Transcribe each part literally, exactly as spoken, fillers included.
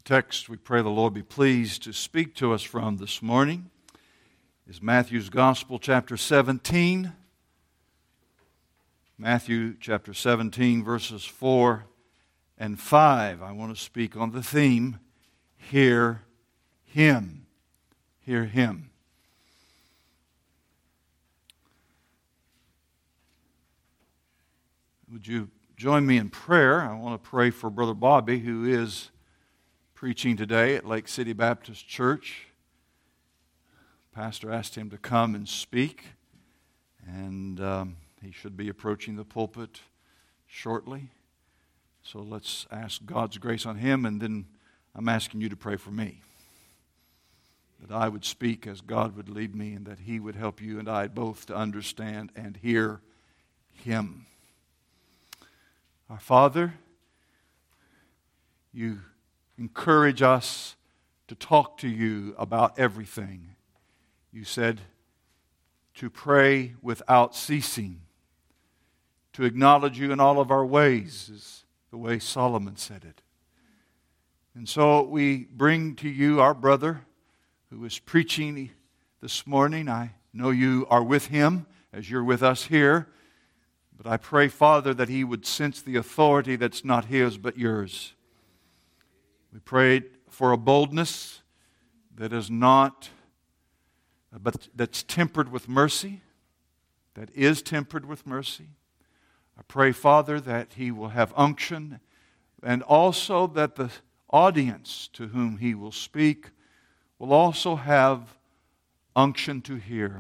text we pray the Lord be pleased to speak to us from this morning is Matthew's Gospel, chapter seventeen. Matthew chapter seventeen, verses four and five. I want to speak on the theme, Hear Him. Hear Him. Would you join me in prayer? I want to pray for Brother Bobby, who is preaching today at Lake City Baptist Church. Pastor asked him to come and speak, and um, he should be approaching the pulpit shortly. So let's ask God's grace on him, and then I'm asking you to pray for me, that I would speak as God would lead me, and that He would help you and I both to understand and hear Him. Our Father, You encourage us to talk to You about everything. You said to pray without ceasing, to acknowledge You in all of our ways, is the way Solomon said it. And so we bring to You our brother who is preaching this morning. I know You are with him as You're with us here. But I pray, Father, that he would sense the authority that's not his but Yours. We pray for a boldness that is not, but that's tempered with mercy, that is tempered with mercy. I pray, Father, that he will have unction, and also that the audience to whom he will speak will also have unction to hear.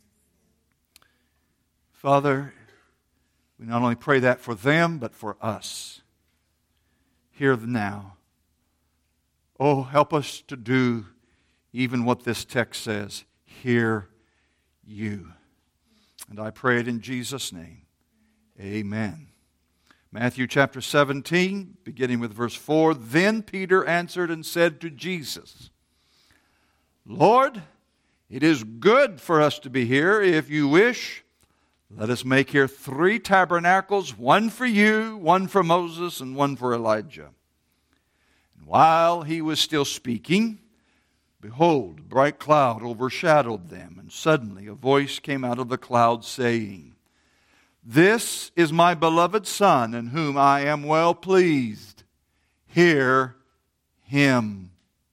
Father, we not only pray that for them, but for us. Hear now. Oh, help us to do even what this text says. Hear You. And I pray it in Jesus' name. Amen. Matthew chapter seventeen, beginning with verse four. Then Peter answered and said to Jesus, Lord, it is good for us to be here. If You wish, let us make here three tabernacles, one for You, one for Moses, and one for Elijah. And while he was still speaking, behold, a bright cloud overshadowed them, and suddenly a voice came out of the cloud saying, This is My beloved Son, in whom I am well pleased. Hear Him.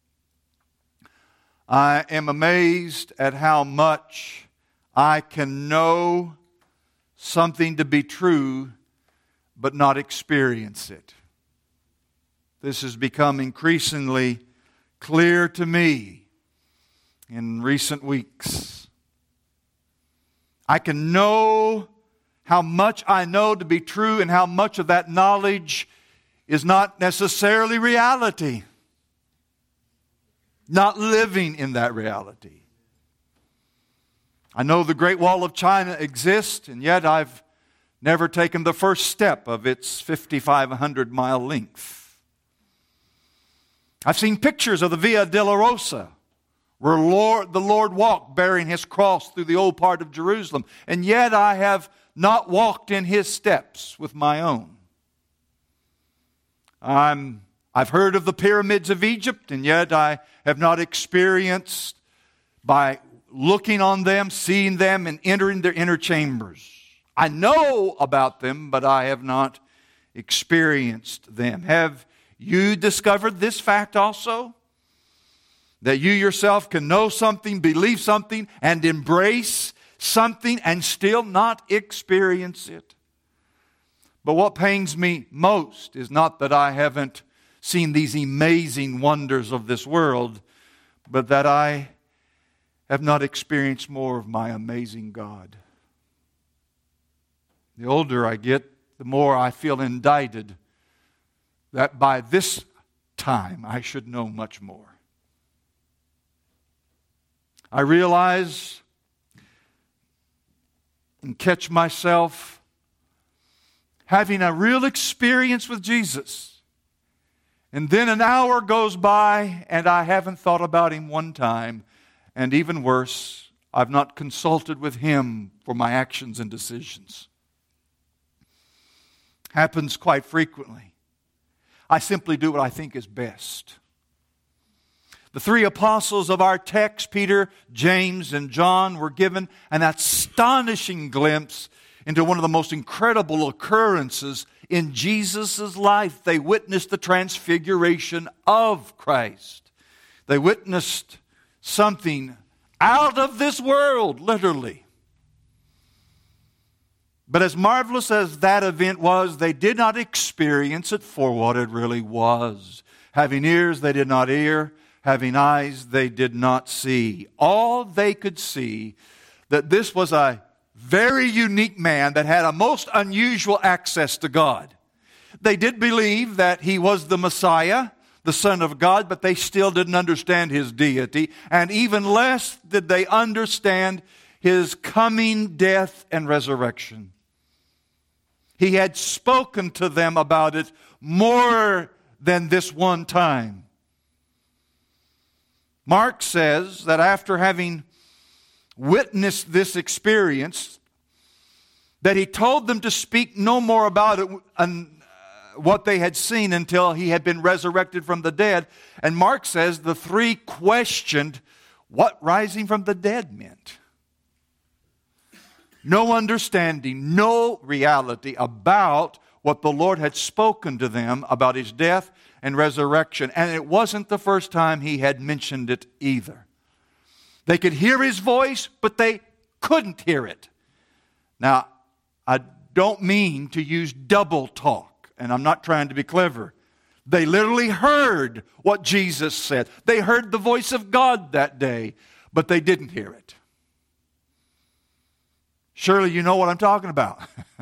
I am amazed at how much I can know something to be true, but not experience it. This has become increasingly clear to me in recent weeks. I can know how much I know to be true, and how much of that knowledge is not necessarily reality. Not living in that reality. I know the Great Wall of China exists, and yet I've never taken the first step of its fifty-five hundred mile length. I've seen pictures of the Via Dolorosa, where Lord, the Lord walked bearing His cross through the old part of Jerusalem, and yet I have not walked in His steps with my own. I'm, I've heard of the pyramids of Egypt, and yet I have not experienced by looking on them, seeing them, and entering their inner chambers. I know about them, but I have not experienced them. Have you discovered this fact also? That you yourself can know something, believe something, and embrace something and still not experience it? But what pains me most is not that I haven't seen these amazing wonders of this world, but that I have not experienced more of my amazing God. The older I get, the more I feel indicted that by this time I should know much more. I realize and catch myself having a real experience with Jesus, and then an hour goes by and I haven't thought about Him one time, and even worse, I've not consulted with Him for my actions and decisions. Happens quite frequently. I simply do what I think is best. The three apostles of our text, Peter, James, and John, were given an astonishing glimpse into one of the most incredible occurrences in Jesus' life. They witnessed the transfiguration of Christ. They witnessed something out of this world, literally. But as marvelous as that event was, they did not experience it for what it really was. Having ears, they did not hear. Having eyes, they did not see. All they could see, that this was a very unique man that had a most unusual access to God. They did believe that he was the Messiah, the Son of God, but they still didn't understand his deity. And even less did they understand his coming death and resurrection. He had spoken to them about it more than this one time. Mark says that after having witnessed this experience, that he told them to speak no more about it and what they had seen until he had been resurrected from the dead. And Mark says the three questioned what rising from the dead meant. No understanding, no reality about what the Lord had spoken to them about his death and resurrection. And it wasn't the first time he had mentioned it either. They could hear his voice, but they couldn't hear it. Now, I don't mean to use double talk, and I'm not trying to be clever. They literally heard what Jesus said. They heard the voice of God that day, but they didn't hear it. Surely you know what I'm talking about.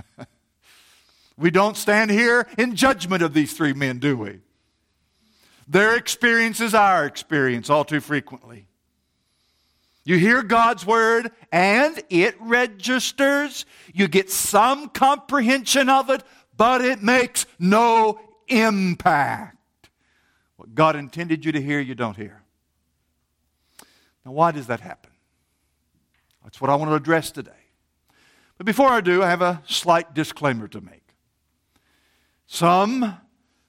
We don't stand here in judgment of these three men, do we? Their experience is our experience all too frequently. You hear God's word and it registers. You get some comprehension of it, but it makes no impact. What God intended you to hear, you don't hear. Now, why does that happen? That's what I want to address today. But before I do, I have a slight disclaimer to make. Some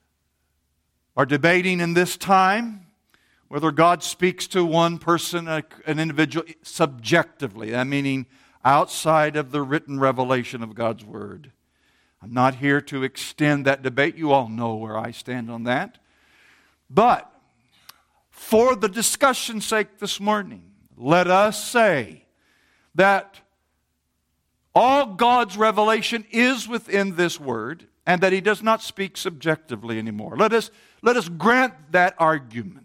are debating in this time whether God speaks to one person, an individual, subjectively, that meaning outside of the written revelation of God's Word. I'm not here to extend that debate. You all know where I stand on that. But for the discussion's sake this morning, let us say that all God's revelation is within this Word, and that He does not speak subjectively anymore. Let us, let us grant that argument.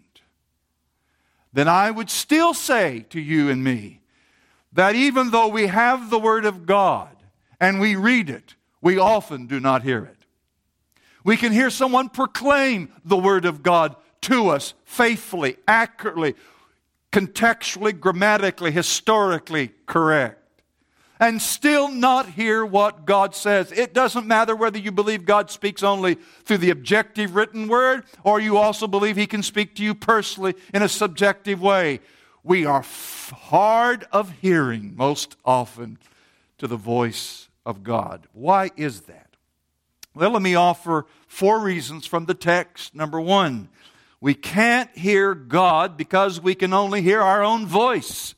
Then I would still say to you and me that even though we have the Word of God and we read it, we often do not hear it. We can hear someone proclaim the Word of God to us faithfully, accurately, contextually, grammatically, historically correct, and still not hear what God says. It doesn't matter whether you believe God speaks only through the objective written word, or you also believe He can speak to you personally in a subjective way. We are f- hard of hearing most often to the voice of God. Why is that? Well, let me offer four reasons from the text. Number one, we can't hear God because we can only hear our own voice.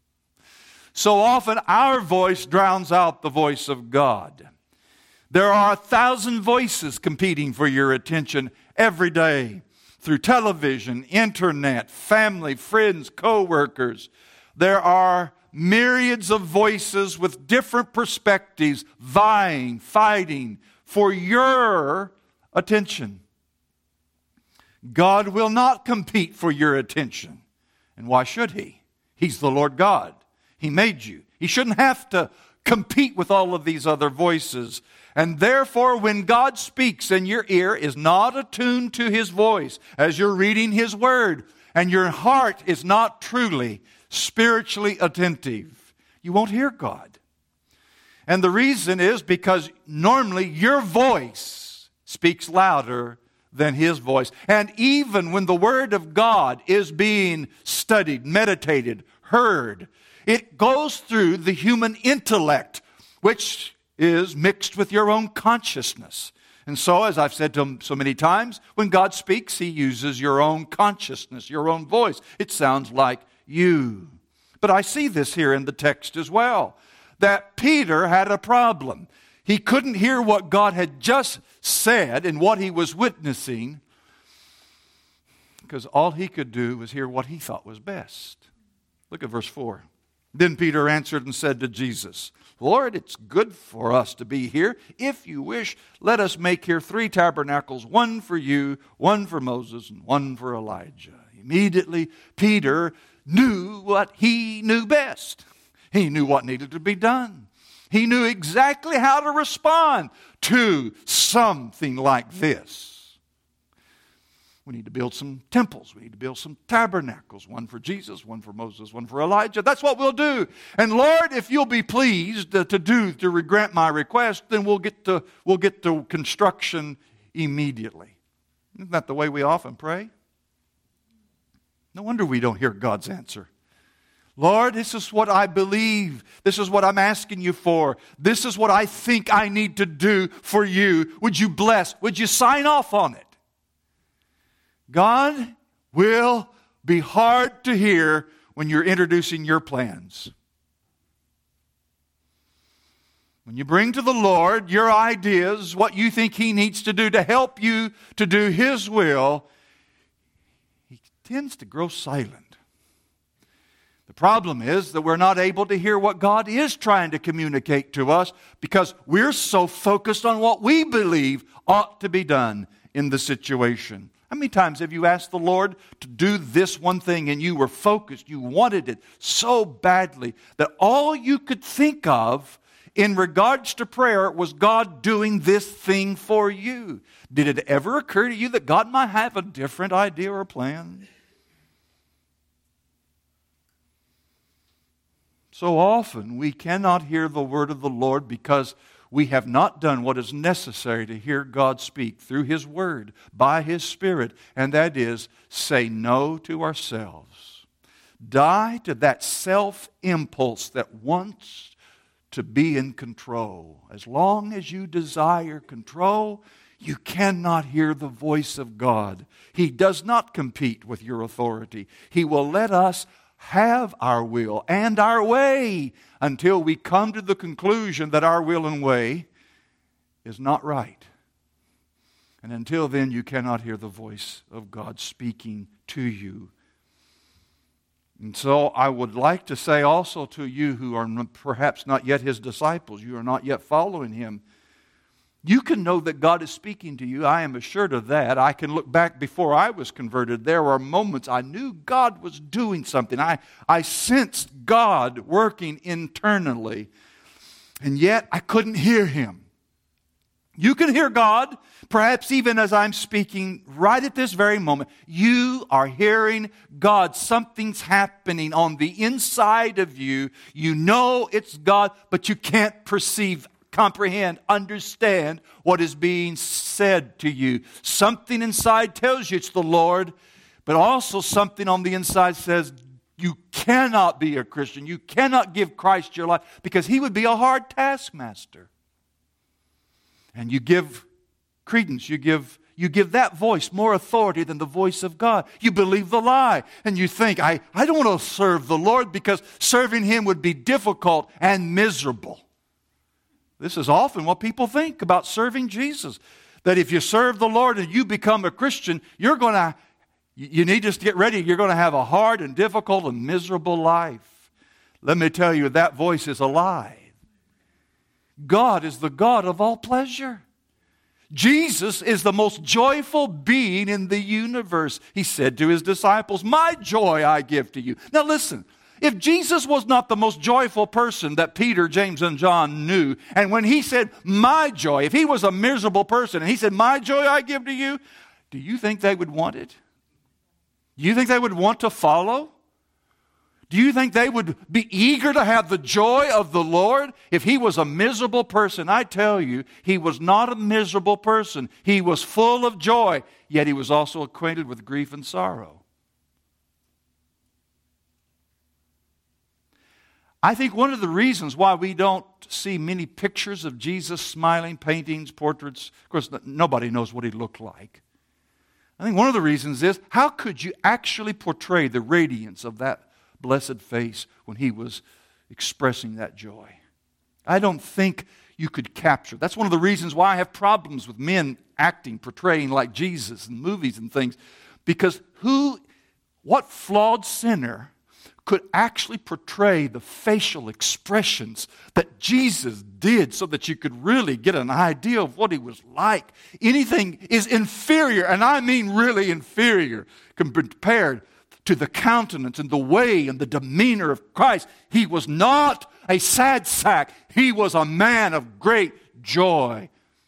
So often our voice drowns out the voice of God. There are a thousand voices competing for your attention every day through television, internet, family, friends, co-workers. There are myriads of voices with different perspectives vying, fighting for your attention. God will not compete for your attention. And why should He? He's the Lord God. He made you. He shouldn't have to compete with all of these other voices. And therefore, when God speaks and your ear is not attuned to His voice as you're reading His Word, and your heart is not truly spiritually attentive, you won't hear God. And the reason is because normally your voice speaks louder than His voice. And even when the Word of God is being studied, meditated, heard, it goes through the human intellect, which is mixed with your own consciousness. And so, as I've said to him so many times, when God speaks, He uses your own consciousness, your own voice. It sounds like you. But I see this here in the text as well, that Peter had a problem. He couldn't hear what God had just said and what he was witnessing, because all he could do was hear what he thought was best. Look at verse four. Then Peter answered and said to Jesus, Lord, it's good for us to be here. If you wish, let us make here three tabernacles, one for you, one for Moses, and one for Elijah. Immediately, Peter knew what he knew best. He knew what needed to be done. He knew exactly how to respond to something like this. We need to build some temples. We need to build some tabernacles. One for Jesus, one for Moses, one for Elijah. That's what we'll do. And Lord, if you'll be pleased to, to do, to grant my request, then we'll get to, we'll get to construction immediately. Isn't that the way we often pray? No wonder we don't hear God's answer. Lord, this is what I believe. This is what I'm asking you for. This is what I think I need to do for you. Would you bless? Would you sign off on it? God will be hard to hear when you're introducing your plans. When you bring to the Lord your ideas, what you think He needs to do to help you to do His will, He tends to grow silent. The problem is that we're not able to hear what God is trying to communicate to us because we're so focused on what we believe ought to be done in the situation. How many times have you asked the Lord to do this one thing and you were focused, you wanted it so badly that all you could think of in regards to prayer was God doing this thing for you? Did it ever occur to you that God might have a different idea or plan? So often we cannot hear the word of the Lord because we have not done what is necessary to hear God speak through His Word, by His Spirit, and that is, say no to ourselves. Die to that self-impulse that wants to be in control. As long as you desire control, you cannot hear the voice of God. He does not compete with your authority. He will let us have our will and our way until we come to the conclusion that our will and way is not right. And until then, you cannot hear the voice of God speaking to you. And so I would like to say also to you who are perhaps not yet His disciples, you are not yet following Him, you can know that God is speaking to you. I am assured of that. I can look back before I was converted. There were moments I knew God was doing something. I, I sensed God working internally. And yet I couldn't hear Him. You can hear God, perhaps even as I'm speaking right at this very moment. You are hearing God. Something's happening on the inside of you. You know it's God, but you can't perceive comprehend, understand what is being said to you. Something inside tells you it's the Lord, but also something on the inside says you cannot be a Christian. You cannot give Christ your life because He would be a hard taskmaster. And you give credence, you give you give that voice more authority than the voice of God. You believe the lie and you think, I, I don't want to serve the Lord because serving Him would be difficult and miserable. This is often what people think about serving Jesus. That if you serve the Lord and you become a Christian, you're going to, you need to get ready. You're going to have a hard and difficult and miserable life. Let me tell you, that voice is a lie. God is the God of all pleasure. Jesus is the most joyful being in the universe. He said to His disciples, my joy I give to you. Now listen. If Jesus was not the most joyful person that Peter, James, and John knew, and when He said, my joy, if He was a miserable person, and He said, my joy I give to you, do you think they would want it? Do you think they would want to follow? Do you think they would be eager to have the joy of the Lord? If He was a miserable person, I tell you, He was not a miserable person. He was full of joy, yet He was also acquainted with grief and sorrow. I think one of the reasons why we don't see many pictures of Jesus smiling, paintings, portraits, of course, nobody knows what he looked like. I think one of the reasons is, how could you actually portray the radiance of that blessed face when he was expressing that joy? I don't think you could capture. That's one of the reasons why I have problems with men acting, portraying like Jesus in movies and things. Because who, what flawed sinner could actually portray the facial expressions that Jesus did so that you could really get an idea of what he was like? Anything is inferior, and I mean really inferior, compared to the countenance and the way and the demeanor of Christ. He was not a sad sack. He was a man of great joy.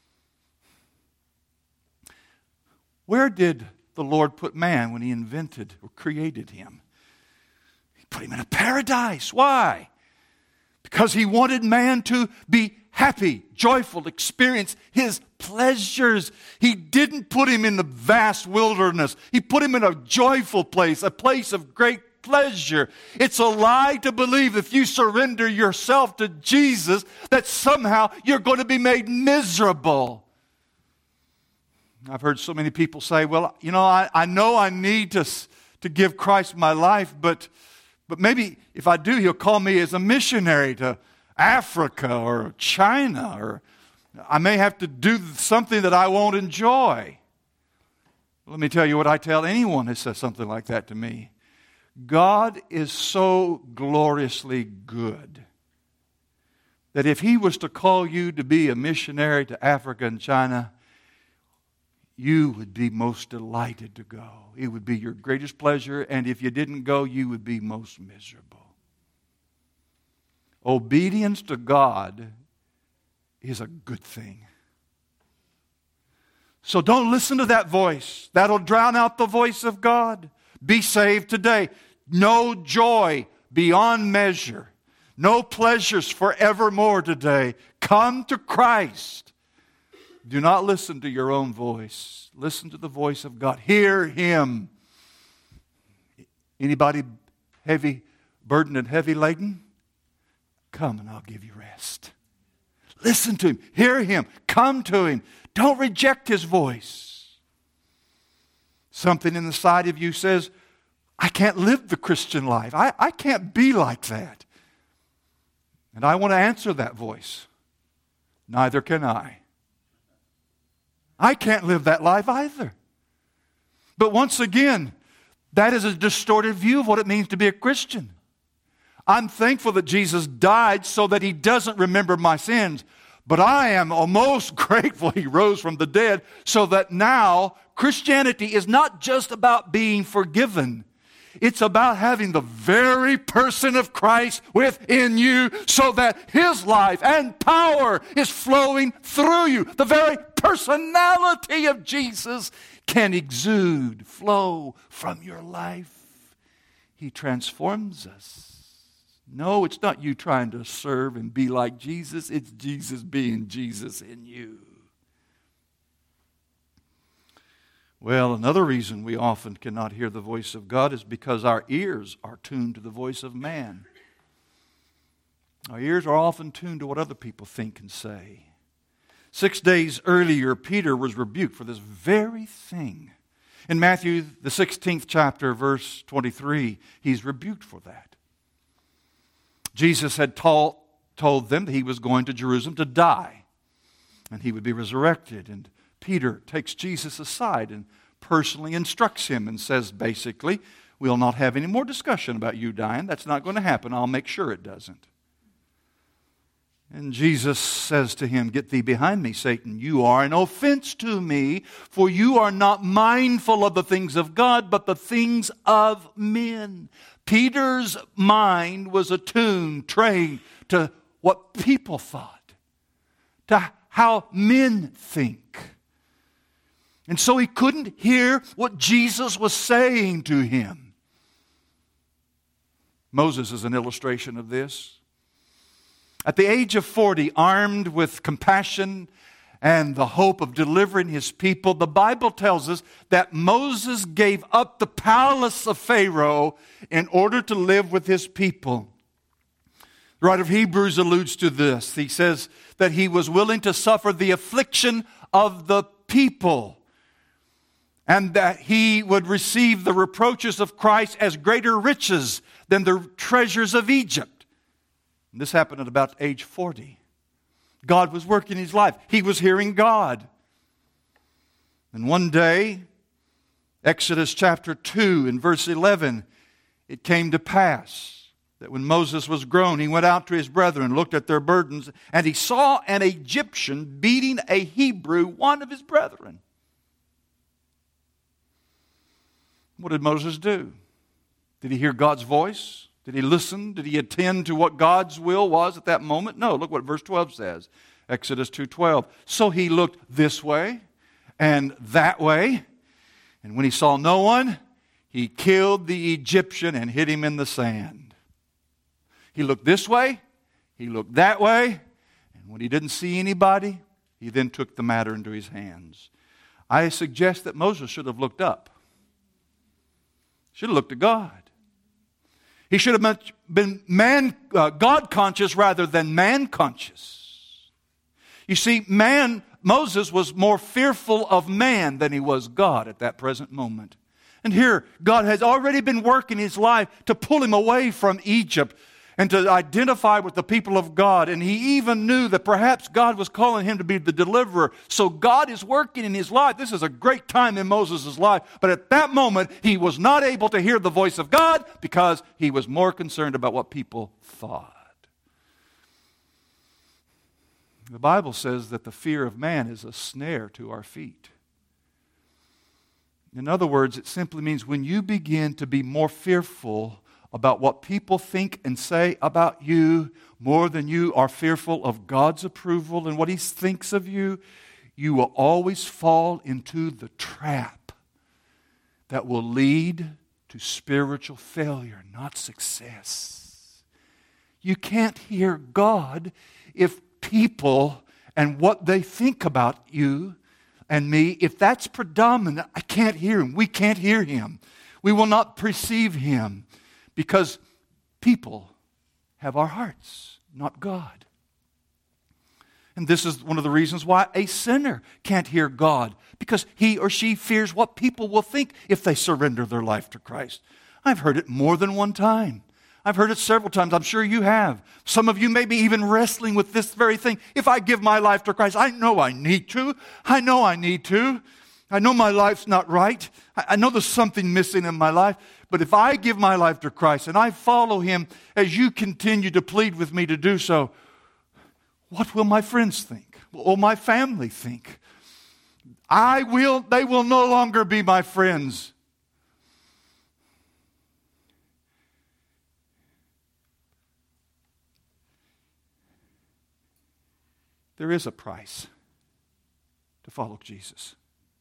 Where did the Lord put man when he invented or created him? He put him in a paradise. Why? Because he wanted man to be happy, joyful, experience his pleasures. He didn't put him in the vast wilderness. He put him in a joyful place, a place of great pleasure. It's a lie to believe if you surrender yourself to Jesus that somehow you're going to be made miserable. I've heard so many people say, well, you know, I, I know I need to, to give Christ my life, but, but maybe if I do, he'll call me as a missionary to Africa or China, or I may have to do something that I won't enjoy. Let me tell you what I tell anyone who says something like that to me. God is so gloriously good that if he was to call you to be a missionary to Africa and China, you would be most delighted to go. It would be your greatest pleasure, and if you didn't go, you would be most miserable. Obedience to God is a good thing. So don't listen to that voice. That'll drown out the voice of God. Be saved today. No joy beyond measure. No pleasures forevermore today. Come to Christ. Do not listen to your own voice. Listen to the voice of God. Hear Him. Anybody heavy, burdened and heavy laden? Come and I'll give you rest. Listen to Him. Hear Him. Come to Him. Don't reject His voice. Something in the side of you says, I can't live the Christian life. I, I can't be like that. And I want to answer that voice. Neither can I. I can't live that life either. But once again, that is a distorted view of what it means to be a Christian. I'm thankful that Jesus died so that He doesn't remember my sins. But I am most grateful He rose from the dead so that now Christianity is not just about being forgiven. It's about having the very person of Christ within you so that His life and power is flowing through you. The very personality of Jesus can exude, flow from your life. He transforms us. No, it's not you trying to serve and be like Jesus. It's Jesus being Jesus in you. Well, another reason we often cannot hear the voice of God is because our ears are tuned to the voice of man. Our ears are often tuned to what other people think and say. Six days earlier, Peter was rebuked for this very thing. In Matthew, the sixteenth chapter, verse twenty-three, he's rebuked for that. Jesus had told, told them that He was going to Jerusalem to die, and He would be resurrected. And Peter takes Jesus aside and personally instructs him and says, basically, we'll not have any more discussion about you dying. That's not going to happen. I'll make sure it doesn't. And Jesus says to him, get thee behind me, Satan. You are an offense to me, for you are not mindful of the things of God, but the things of men. Peter's mind was attuned, trained to what people thought, to how men think. And so he couldn't hear what Jesus was saying to him. Moses is an illustration of this. At the age of forty, armed with compassion and the hope of delivering his people, the Bible tells us that Moses gave up the palace of Pharaoh in order to live with his people. The writer of Hebrews alludes to this. He says that he was willing to suffer the affliction of the people, and that he would receive the reproaches of Christ as greater riches than the treasures of Egypt. And this happened at about age forty. God was working his life. He was hearing God. And one day, Exodus chapter two and verse eleven, it came to pass that when Moses was grown, he went out to his brethren, looked at their burdens, and he saw an Egyptian beating a Hebrew, one of his brethren. What did Moses do? Did he hear God's voice? Did he listen? Did he attend to what God's will was at that moment? No, look what verse twelve says. Exodus two twelve. So he looked this way and that way, and when he saw no one, he killed the Egyptian and hid him in the sand. He looked this way, he looked that way, and when he didn't see anybody, he then took the matter into his hands. I suggest that Moses should have looked up. Should have looked to God. He should have been man, uh, God conscious rather than man conscious. You see, man, Moses was more fearful of man than he was God at that present moment. And here, God has already been working his life to pull him away from Egypt and to identify with the people of God. And he even knew that perhaps God was calling him to be the deliverer. So God is working in his life. This is a great time in Moses' life. But at that moment, he was not able to hear the voice of God because he was more concerned about what people thought. The Bible says that the fear of man is a snare to our feet. In other words, it simply means when you begin to be more fearful about what people think and say about you more than you are fearful of God's approval and what he thinks of you, you will always fall into the trap that will lead to spiritual failure, not success. You can't hear God if people and what they think about you and me, if that's predominant, I can't hear him. We can't hear him. We will not perceive him. Because people have our hearts, not God. And this is one of the reasons why a sinner can't hear God. Because he or she fears what people will think if they surrender their life to Christ. I've heard it more than one time. I've heard it several times. I'm sure you have. Some of you may be even wrestling with this very thing. If I give my life to Christ, I know I need to. I know I need to. I know my life's not right. I know there's something missing in my life. But if I give my life to Christ and I follow him as you continue to plead with me to do so, what will my friends think? What will my family think? I will, they will no longer be my friends. There is a price to follow Jesus.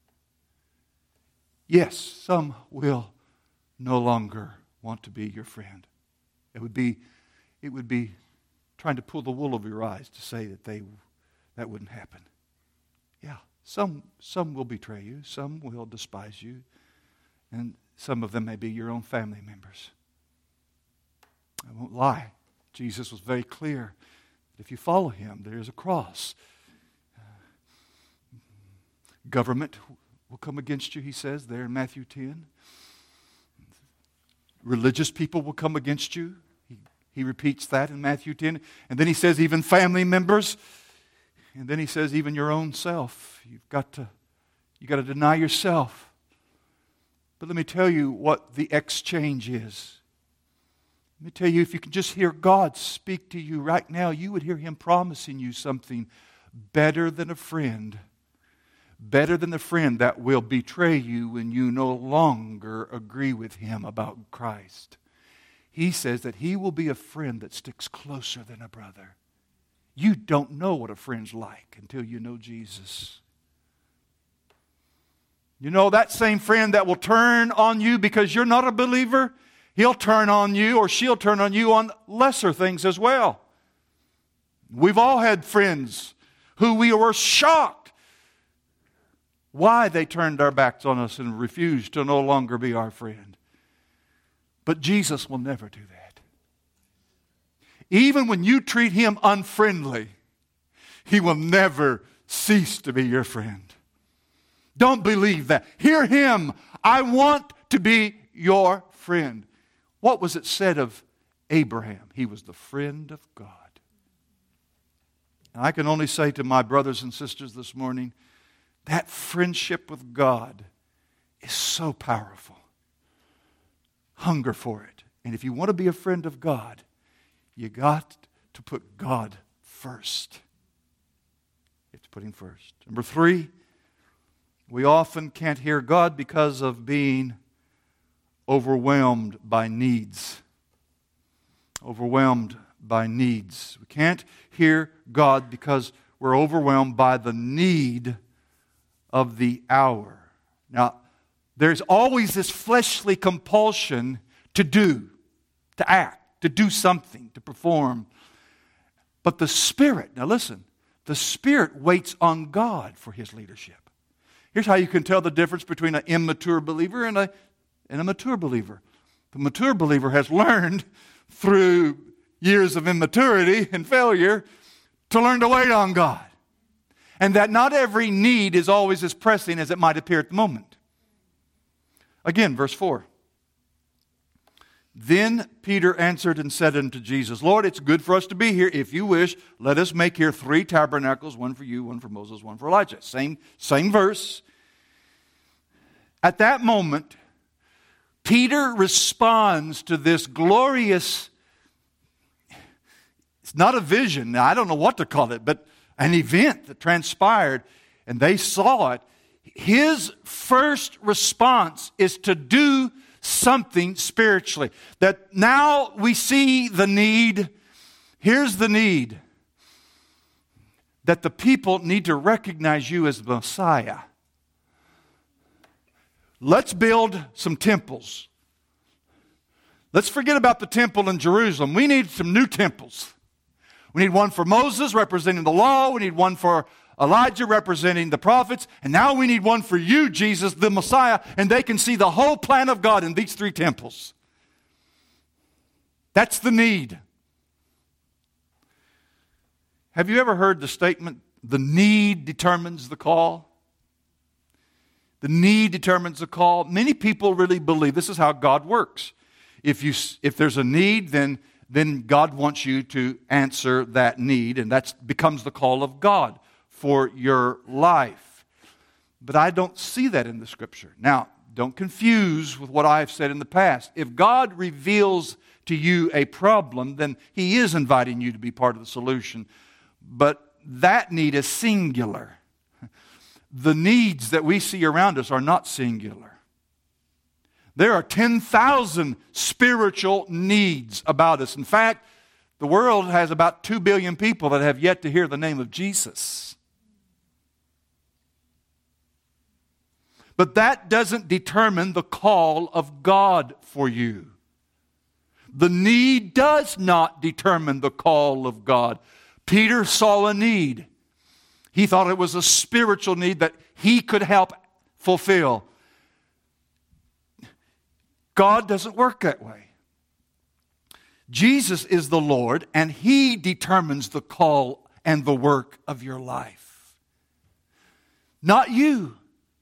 Yes, some will no longer want to be your friend. It would be, it would be trying to pull the wool over your eyes to say that they that wouldn't happen. Yeah, some some will betray you, some will despise you, and some of them may be your own family members. I won't lie. Jesus was very clear that if you follow him, there is a cross. Uh, government will come against you, he says there in Matthew ten. Religious people will come against you. He, he repeats that in Matthew ten. And then he says even family members. And then he says even your own self. You've got to, you've got to deny yourself. But let me tell you what the exchange is. Let me tell you, if you can just hear God speak to you right now, you would hear him promising you something better than a friend. Better than the friend that will betray you when you no longer agree with him about Christ. He says that he will be a friend that sticks closer than a brother. You don't know what a friend's like until you know Jesus. You know, that same friend that will turn on you because you're not a believer, he'll turn on you or she'll turn on you on lesser things as well. We've all had friends who we were shocked why they turned their backs on us and refused to no longer be our friend. But Jesus will never do that. even when you treat him unfriendly, he will never cease to be your friend. Don't believe that. Hear him. I want to be your friend. What was it said of Abraham? He was the friend of God. And I can only say to my brothers and sisters this morning, that friendship with God is so powerful. Hunger for it. And if you want to be a friend of God, you got to put God first. You have to put him first. Number three, we often can't hear God because of being overwhelmed by needs. Overwhelmed by needs. We can't hear God because we're overwhelmed by the need of the hour. Now, there's always this fleshly compulsion to do, to act, to do something, to perform. But the Spirit, now listen, the Spirit waits on God for his leadership. Here's how you can tell the difference between an immature believer and a, and a mature believer. The mature believer has learned through years of immaturity and failure to learn to wait on God. And that not every need is always as pressing as it might appear at the moment. Again, verse four. Then Peter answered and said unto Jesus, Lord, it's good for us to be here. If you wish, let us make here three tabernacles, one for you, one for Moses, one for Elijah. Same, same verse. At that moment, Peter responds to this glorious, it's not a vision, now I don't know what to call it, but an event that transpired, and they saw it. His first response is to do something spiritually. That now we see the need. Here's the need. That the people need to recognize you as the Messiah. Let's build some temples. Let's forget about the temple in Jerusalem. We need some new temples. We need one for Moses, representing the law. We need one for Elijah, representing the prophets. And now we need one for you, Jesus, the Messiah. And they can see the whole plan of God in these three temples. That's the need. Have you ever heard the statement, the need determines the call? The need determines the call. Many people really believe this is how God works. If you, if there's a need, then then God wants you to answer that need, and that becomes the call of God for your life. But I don't see that in the Scripture. Now, don't confuse with what I've said in the past. If God reveals to you a problem, then He is inviting you to be part of the solution. But that need is singular. The needs that we see around us are not singular. There are ten thousand spiritual needs about us. In fact, the world has about two billion people that have yet to hear the name of Jesus. But that doesn't determine the call of God for you. The need does not determine the call of God. Peter saw a need. He thought it was a spiritual need that he could help fulfill. God doesn't work that way. Jesus is the Lord, and He determines the call and the work of your life. Not you.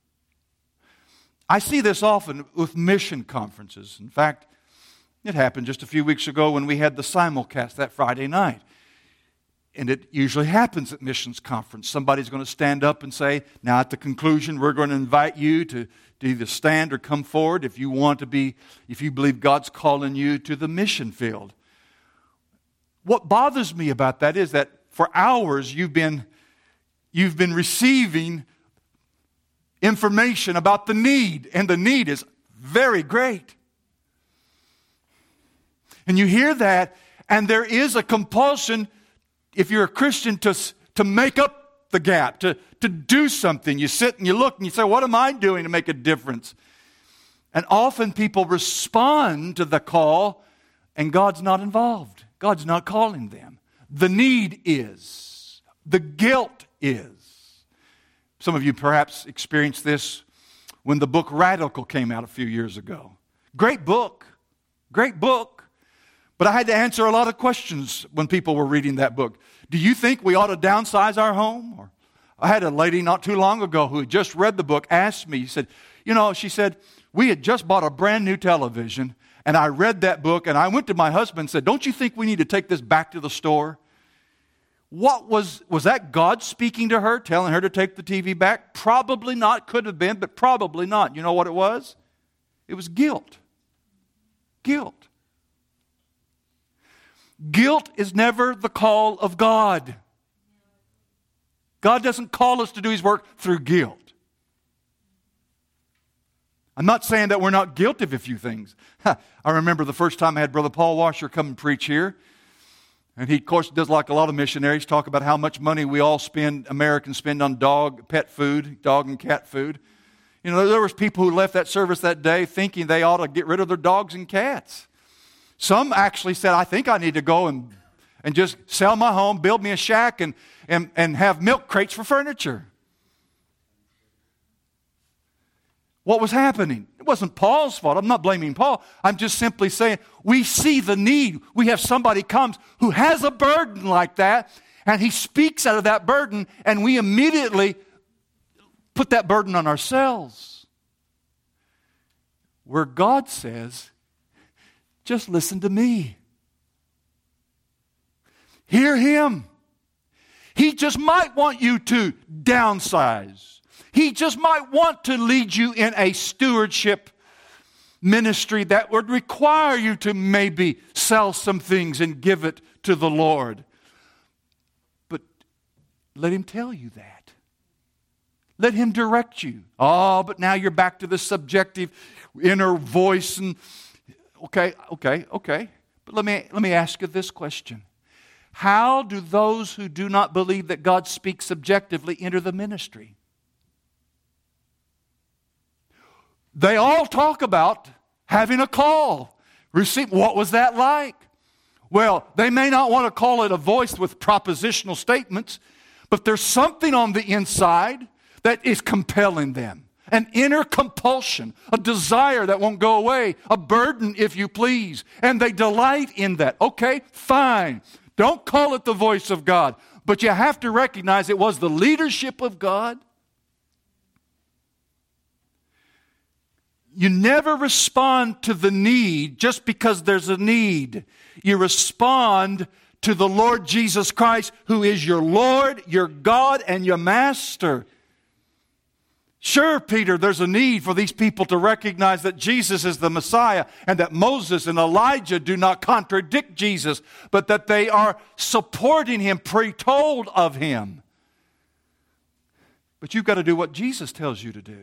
I see this often with mission conferences. In fact, it happened just a few weeks ago when we had the simulcast that Friday night. And it usually happens at missions conference. Somebody's going to stand up and say, now at the conclusion, we're going to invite you to, to either stand or come forward if you want to be, if you believe God's calling you to the mission field. What bothers me about that is that for hours you've been, you've been receiving information about the need, and the need is very great. And you hear that, and there is a compulsion, if you're a Christian, to, to make up the gap, to, to do something. You sit and you look and you say, what am I doing to make a difference? And often people respond to the call and God's not involved. God's not calling them. The need is. The guilt is. Some of you perhaps experienced this when the book Radical came out a few years ago. Great book. Great book. But I had to answer a lot of questions when people were reading that book. Do you think we ought to downsize our home? Or I had a lady not too long ago who had just read the book asked me, she said, you know, she said, we had just bought a brand new television, and I read that book, and I went to my husband and said, don't you think we need to take this back to the store? What was, was that God speaking to her, telling her to take the T V back? Probably not, could have been, but probably not. You know what it was? It was guilt. Guilt. Guilt is never the call of God. God doesn't call us to do His work through guilt. I'm not saying that we're not guilty of a few things. I remember the first time I had Brother Paul Washer come and preach here. And he, of course, does like a lot of missionaries, talk about how much money we all spend, Americans spend on dog, pet food, dog and cat food. You know, there was people who left that service that day thinking they ought to get rid of their dogs and cats. Some actually said, I think I need to go and, and just sell my home, build me a shack, and, and, and have milk crates for furniture. What was happening? It wasn't Paul's fault. I'm not blaming Paul. I'm just simply saying we see the need. We have somebody comes who has a burden like that, and he speaks out of that burden, and we immediately put that burden on ourselves. Where God says, just listen to me. Hear Him. He just might want you to downsize. He just might want to lead you in a stewardship ministry that would require you to maybe sell some things and give it to the Lord. But let Him tell you that. Let Him direct you. Oh, but now you're back to the subjective inner voice. And okay, okay, okay. But let me, let me ask you this question. How do those who do not believe that God speaks subjectively enter the ministry? They all talk about having a call. Receive. What was that like? Well, they may not want to call it a voice with propositional statements, but there's something on the inside that is compelling them. An inner compulsion, a desire that won't go away, a burden, if you please. And they delight in that. Okay, fine. Don't call it the voice of God, but you have to recognize it was the leadership of God. You never respond to the need just because there's a need. You respond to the Lord Jesus Christ, who is your Lord, your God, and your Master. Sure, Peter, there's a need for these people to recognize that Jesus is the Messiah and that Moses and Elijah do not contradict Jesus, but that they are supporting Him, pre-told of Him. But you've got to do what Jesus tells you to do.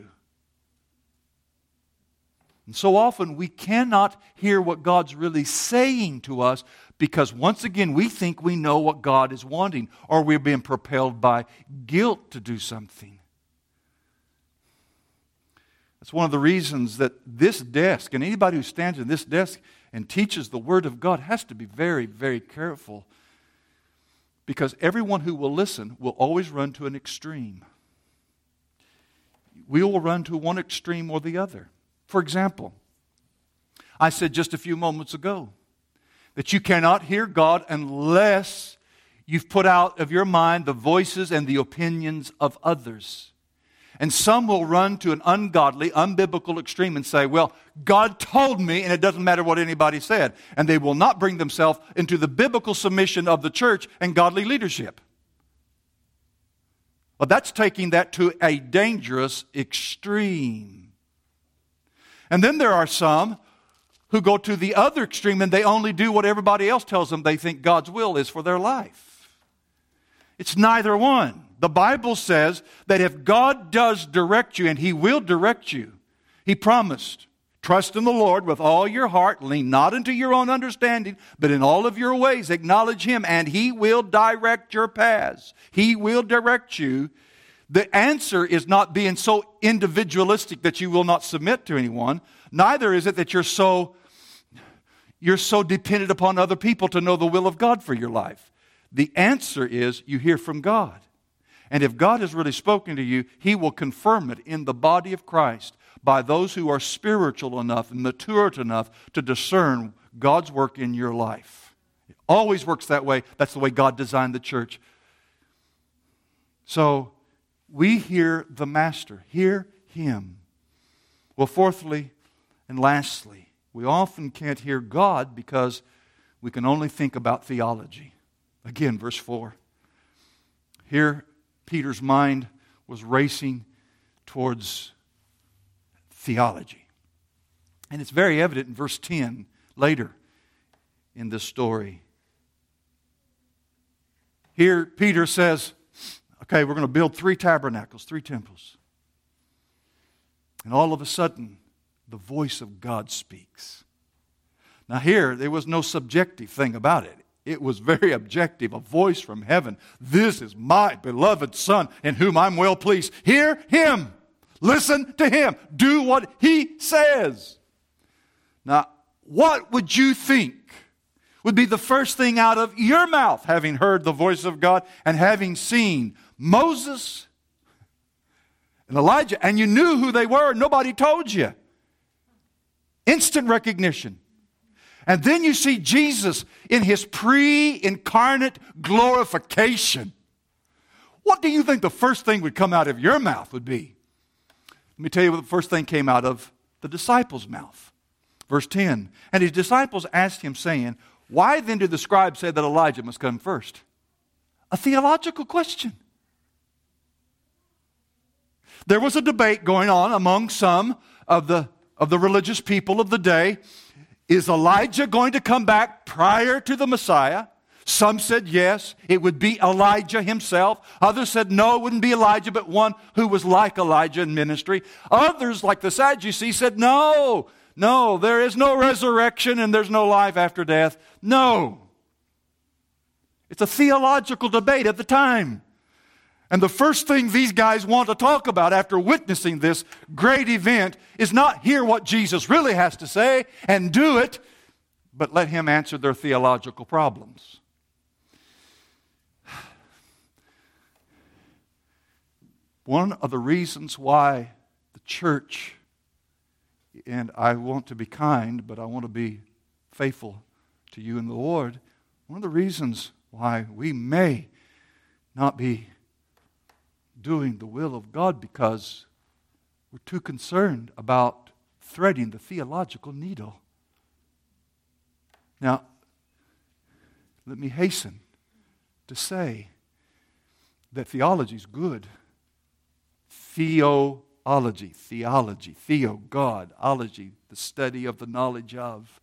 And so often we cannot hear what God's really saying to us because once again we think we know what God is wanting, or we're being propelled by guilt to do something. That's one of the reasons that this desk, and anybody who stands in this desk and teaches the Word of God has to be very, very careful, because everyone who will listen will always run to an extreme. We will run to one extreme or the other. For example, I said just a few moments ago that you cannot hear God unless you've put out of your mind the voices and the opinions of others. And some will run to an ungodly, unbiblical extreme and say, well, God told me, and it doesn't matter what anybody said. And they will not bring themselves into the biblical submission of the church and godly leadership. Well, that's taking that to a dangerous extreme. And then there are some who go to the other extreme and they only do what everybody else tells them they think God's will is for their life. It's neither one. The Bible says that if God does direct you, and He will direct you, He promised, trust in the Lord with all your heart, lean not into your own understanding, but in all of your ways acknowledge Him, and He will direct your paths. He will direct you. The answer is not being so individualistic that you will not submit to anyone. Neither is it that you're so, you're so dependent upon other people to know the will of God for your life. The answer is you hear from God. And if God has really spoken to you, He will confirm it in the body of Christ by those who are spiritual enough and mature enough to discern God's work in your life. It always works that way. That's the way God designed the church. So, we hear the Master. Hear Him. Well, fourthly and lastly, we often can't hear God because we can only think about theology. Again, verse four. Here, Peter's mind was racing towards theology. And it's very evident in verse ten, later in this story. Here, Peter says, okay, we're going to build three tabernacles, three temples. And all of a sudden, the voice of God speaks. Now here, there was no subjective thing about it. It was very objective, a voice from heaven. This is my beloved Son in whom I'm well pleased. Hear Him. Listen to Him. Do what He says. Now, what would you think would be the first thing out of your mouth, having heard the voice of God and having seen Moses and Elijah, and you knew who they were, nobody told you? Instant recognition. And then you see Jesus in His pre-incarnate glorification. What do you think the first thing would come out of your mouth would be? Let me tell you what the first thing came out of the disciples' mouth. Verse ten. And His disciples asked Him, saying, why then did the scribes say that Elijah must come first? A theological question. There was a debate going on among some of the, of the religious people of the day. Is Elijah going to come back prior to the Messiah? Some said yes, it would be Elijah himself. Others said no, it wouldn't be Elijah, but one who was like Elijah in ministry. Others, like the Sadducees, said no, no, there is no resurrection and there's no life after death. No. It's a theological debate at the time. And the first thing these guys want to talk about after witnessing this great event is not hear what Jesus really has to say and do it, but let Him answer their theological problems. One of the reasons why the church, and I want to be kind, but I want to be faithful to you and the Lord, one of the reasons why we may not be doing the will of God because we're too concerned about threading the theological needle. Now, let me hasten to say that theology is good. Theology, theology, theo, God, ology, the study of the knowledge of.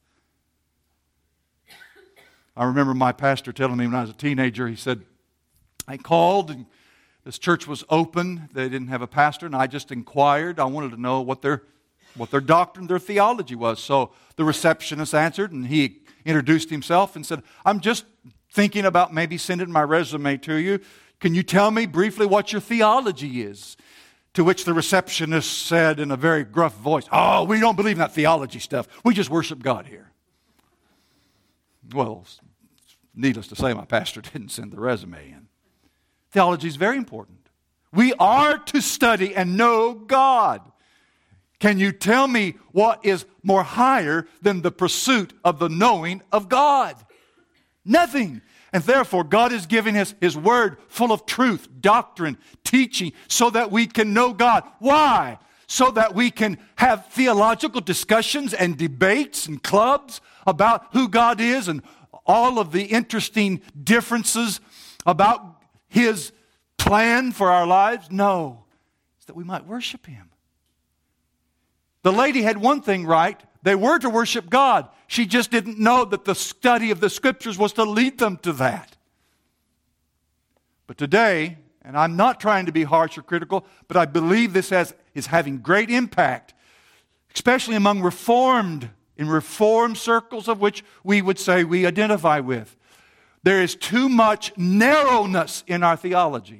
I remember my pastor telling me when I was a teenager, he said, I called and this church was open. They didn't have a pastor, and I just inquired. I wanted to know what their what their doctrine, their theology was. So the receptionist answered, and he introduced himself and said, I'm just thinking about maybe sending my resume to you. Can you tell me briefly what your theology is? To which the receptionist said in a very gruff voice, oh, we don't believe in that theology stuff. We just worship God here. Well, needless to say, my pastor didn't send the resume in. Theology is very important. We are to study and know God. Can you tell me what is more higher than the pursuit of the knowing of God? Nothing. And therefore, God is giving us His Word full of truth, doctrine, teaching, so that we can know God. Why? So that we can have theological discussions and debates and clubs about who God is and all of the interesting differences about His plan for our lives? No. It's that we might worship Him. The lady had one thing right. They were to worship God. She just didn't know that the study of the Scriptures was to lead them to that. But today, and I'm not trying to be harsh or critical, but I believe this has, is having great impact, especially among Reformed, in Reformed circles of which we would say we identify with. There is too much narrowness in our theology.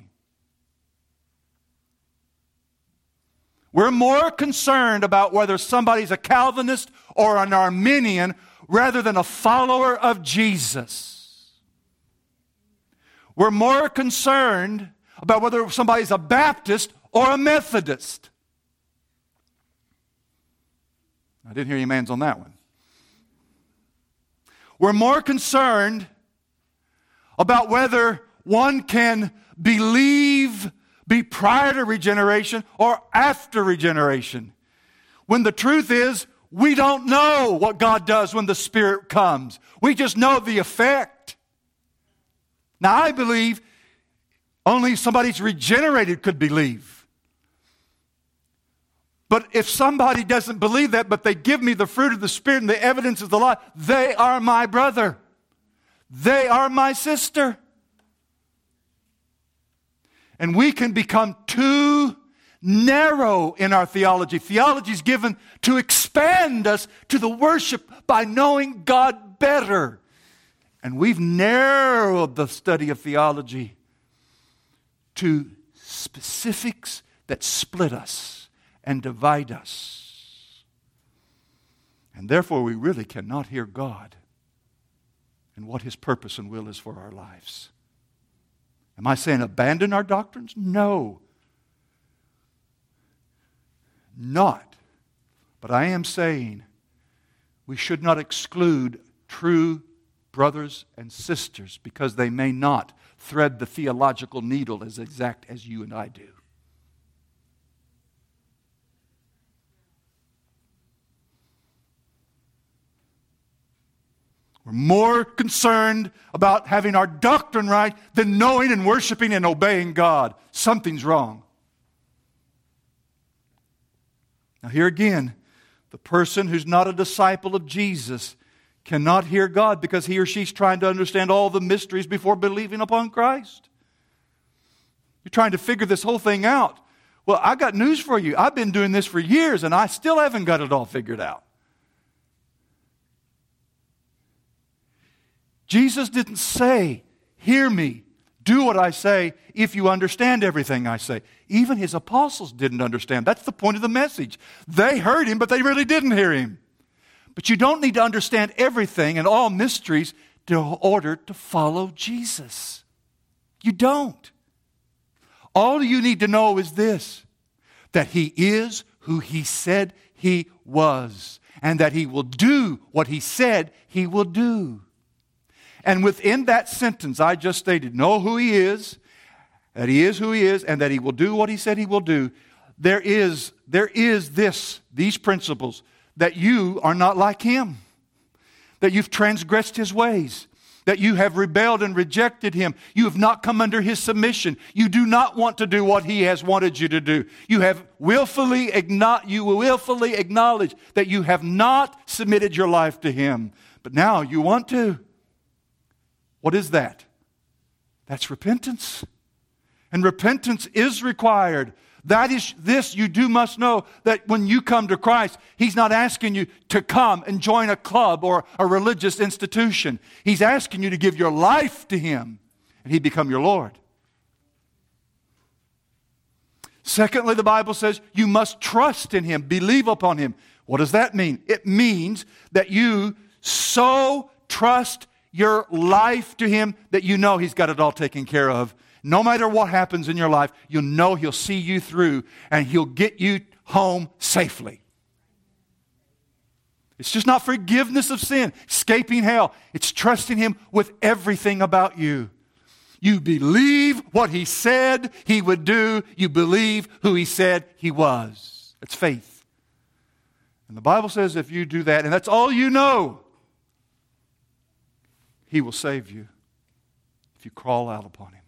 We're more concerned about whether somebody's a Calvinist or an Arminian rather than a follower of Jesus. We're more concerned about whether somebody's a Baptist or a Methodist. I didn't hear any amens on that one. We're more concerned about whether one can believe, be prior to regeneration or after regeneration. When the truth is, we don't know what God does when the Spirit comes. We just know the effect. Now, I believe only somebody who's regenerated could believe. But if somebody doesn't believe that, but they give me the fruit of the Spirit and the evidence of the life, they are my brother. They are my sister. And we can become too narrow in our theology. Theology is given to expand us to the worship by knowing God better. And we've narrowed the study of theology to specifics that split us and divide us. And therefore we really cannot hear God and what His purpose and will is for our lives. Am I saying abandon our doctrines? No. Not. But I am saying we should not exclude true brothers and sisters because they may not thread the theological needle as exact as you and I do. We're more concerned about having our doctrine right than knowing and worshiping and obeying God. Something's wrong. Now here again, the person who's not a disciple of Jesus cannot hear God because he or she's trying to understand all the mysteries before believing upon Christ. You're trying to figure this whole thing out. Well, I got news for you. I've been doing this for years and I still haven't got it all figured out. Jesus didn't say, hear me, do what I say if you understand everything I say. Even His apostles didn't understand. That's the point of the message. They heard Him, but they really didn't hear Him. But you don't need to understand everything and all mysteries in order to follow Jesus. You don't. All you need to know is this, that He is who He said He was, and that He will do what He said He will do. And within that sentence I just stated, know who He is, that He is who He is, and that He will do what He said He will do. There is, there is this, these principles, that you are not like Him, that you've transgressed His ways, that you have rebelled and rejected Him. You have not come under His submission. You do not want to do what He has wanted you to do. You have willfully, you willfully acknowledge that you have not submitted your life to Him. But now you want to. What is that? That's repentance. And repentance is required. That is this you do must know, that when you come to Christ, He's not asking you to come and join a club or a religious institution. He's asking you to give your life to Him and He become your Lord. Secondly, the Bible says you must trust in Him, believe upon Him. What does that mean? It means that you so trust your life to Him that you know He's got it all taken care of. No matter what happens in your life, you'll know He'll see you through and He'll get you home safely. It's just not forgiveness of sin, escaping hell. It's trusting Him with everything about you. You believe what He said He would do. You believe who He said He was. It's faith. And the Bible says if you do that, and that's all you know, He will save you if you crawl out upon Him.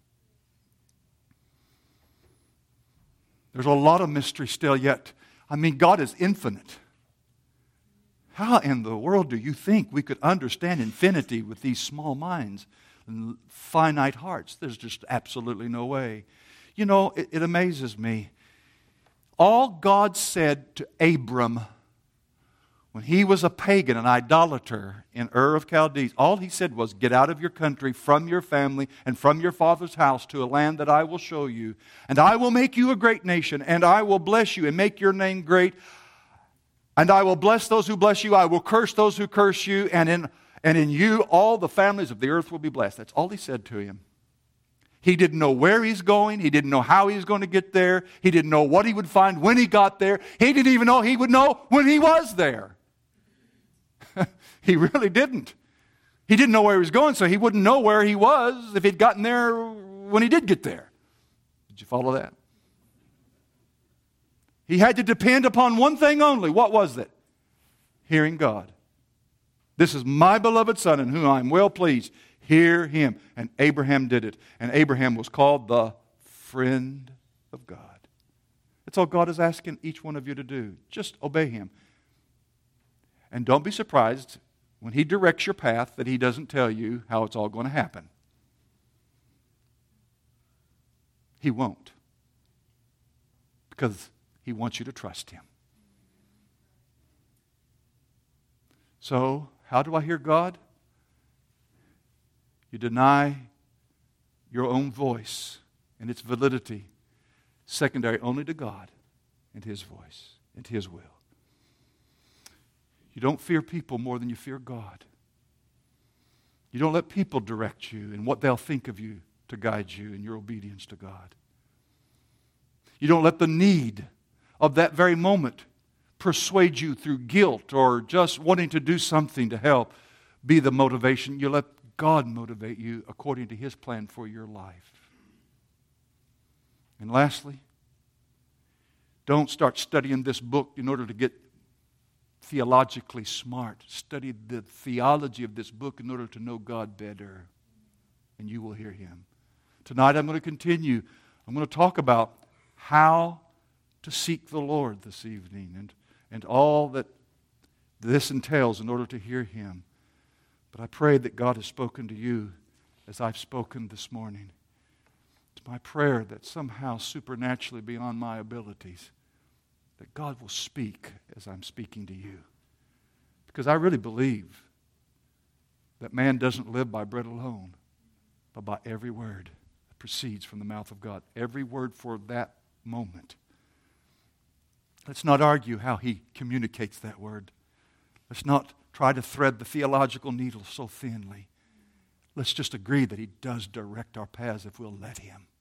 There's a lot of mystery still yet. I mean, God is infinite. How in the world do you think we could understand infinity with these small minds and finite hearts? There's just absolutely no way. You know, it, it amazes me. All God said to Abram when he was a pagan, an idolater in Ur of Chaldees, all He said was, get out of your country, from your family, and from your father's house to a land that I will show you. And I will make you a great nation, and I will bless you and make your name great. And I will bless those who bless you. I will curse those who curse you. And in, and in you all the families of the earth will be blessed. That's all He said to him. He didn't know where he's going. He didn't know how he was going to get there. He didn't know what he would find when he got there. He didn't even know he would know when he was there. He really didn't. He didn't know where he was going, so he wouldn't know where he was if he'd gotten there when he did get there. Did you follow that? He had to depend upon one thing only. What was it? Hearing God. This is my beloved Son in whom I am well pleased. Hear him. And Abraham did it. And Abraham was called the friend of God. That's all God is asking each one of you to do. Just obey him. And don't be surprised when he directs your path that he doesn't tell you how it's all going to happen. He won't. Because he wants you to trust him. So, how do I hear God? You deny your own voice and its validity, secondary only to God and his voice and his will. You don't fear people more than you fear God. You don't let people direct you and what they'll think of you to guide you in your obedience to God. You don't let the need of that very moment persuade you through guilt or just wanting to do something to help be the motivation. You let God motivate you according to his plan for your life. And lastly, don't start studying this book in order to get theologically smart. Study the theology of this book in order to know God better, and you will hear him. Tonight I'm going to continue. I'm going to talk about how to seek the Lord this evening and, and all that this entails in order to hear him. But I pray that God has spoken to you as I've spoken this morning. It's my prayer that somehow supernaturally beyond my abilities, that God will speak as I'm speaking to you. Because I really believe that man doesn't live by bread alone, but by every word that proceeds from the mouth of God. Every word for that moment. Let's not argue how he communicates that word. Let's not try to thread the theological needle so thinly. Let's just agree that he does direct our paths if we'll let him.